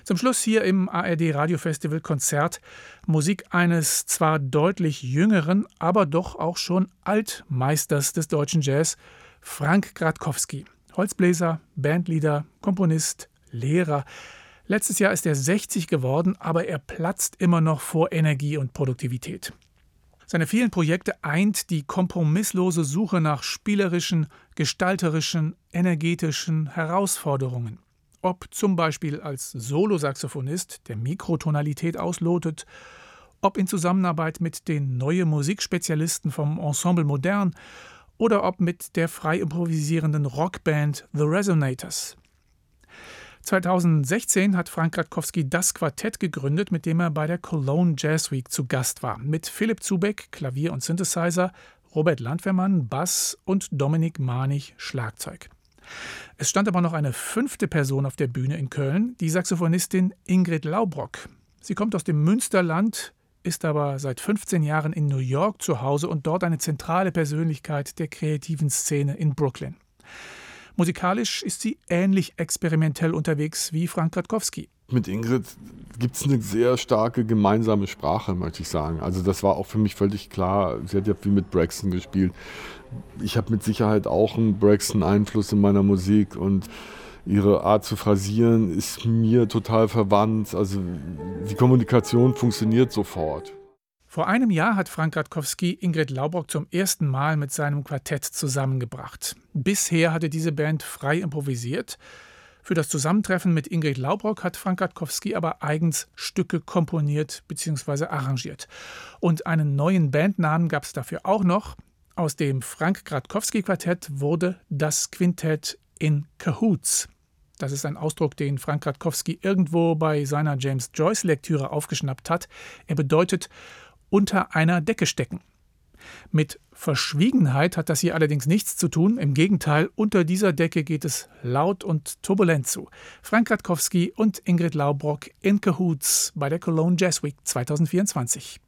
Zum Schluss hier im ARD Radiofestival Konzert Musik eines zwar deutlich jüngeren, aber doch auch schon Altmeisters des deutschen Jazz, Frank Gradkowski. Holzbläser, Bandleader, Komponist, Lehrer. Letztes Jahr ist er 60 geworden, aber er platzt immer noch vor Energie und Produktivität. Seine vielen Projekte eint die kompromisslose Suche nach spielerischen, gestalterischen, energetischen Herausforderungen. Ob zum Beispiel als Solosaxophonist, der Mikrotonalität auslotet, ob in Zusammenarbeit mit den Neue Musikspezialisten vom Ensemble Modern oder ob mit der frei improvisierenden Rockband The Resonators. 2016 hat Frank Gradkowski das Quartett gegründet, mit dem er bei der Cologne Jazz Week zu Gast war. Mit Philipp Zubeck, Klavier und Synthesizer, Robert Landwehrmann, Bass und Dominik Manich, Schlagzeug. Es stand aber noch eine 5. Person auf der Bühne in Köln, die Saxophonistin Ingrid Laubrock. Sie kommt aus dem Münsterland, ist aber seit 15 Jahren in New York zu Hause und dort eine zentrale Persönlichkeit der kreativen Szene in Brooklyn. Musikalisch ist sie ähnlich experimentell unterwegs wie Frank Gradkowski. Mit Ingrid gibt es eine sehr starke gemeinsame Sprache, möchte ich sagen. Also das war auch für mich völlig klar. Sie hat ja viel mit Braxton gespielt. Ich habe mit Sicherheit auch einen Braxton-Einfluss in meiner Musik und ihre Art zu phrasieren ist mir total verwandt. Also die Kommunikation funktioniert sofort. Vor einem Jahr hat Frank Gradkowski Ingrid Laubrock zum ersten Mal mit seinem Quartett zusammengebracht. Bisher hatte diese Band frei improvisiert. Für das Zusammentreffen mit Ingrid Laubrock hat Frank Gradkowski aber eigens Stücke komponiert bzw. arrangiert. Und einen neuen Bandnamen gab es dafür auch noch. Aus dem Frank Gradkowski Quartett wurde das Quintett in Cahoots. Das ist ein Ausdruck, den Frank Gradkowski irgendwo bei seiner James Joyce-Lektüre aufgeschnappt hat. Er bedeutet unter einer Decke stecken. Mit Verschwiegenheit hat das hier allerdings nichts zu tun. Im Gegenteil, unter dieser Decke geht es laut und turbulent zu. Frank Gradkowski und Ingrid Laubrock in Cahoots bei der Cologne Jazz Week 2024.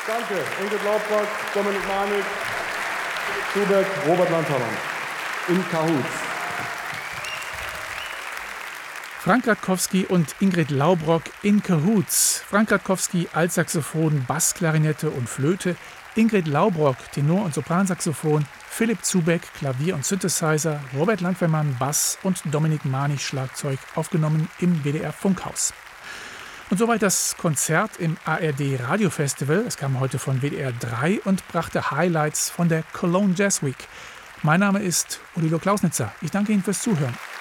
Danke. Ingrid Laubrock, Dominik Manik, Zubeck, Robert Landhamann. In Cahoots. Frank Gradkowski und Ingrid Laubrock in Cahoots. Frank Gradkowski Altsaxophon, Bassklarinette und Flöte, Ingrid Laubrock Tenor- und Sopransaxophon, Philipp Zubeck Klavier und Synthesizer, Robert Landwehrmann Bass und Dominik Manich Schlagzeug, aufgenommen im WDR Funkhaus. Und soweit das Konzert im ARD Radiofestival. Es kam heute von WDR 3 und brachte Highlights von der Cologne Jazz Week. Mein Name ist Odilo Klausnitzer. Ich danke Ihnen fürs Zuhören.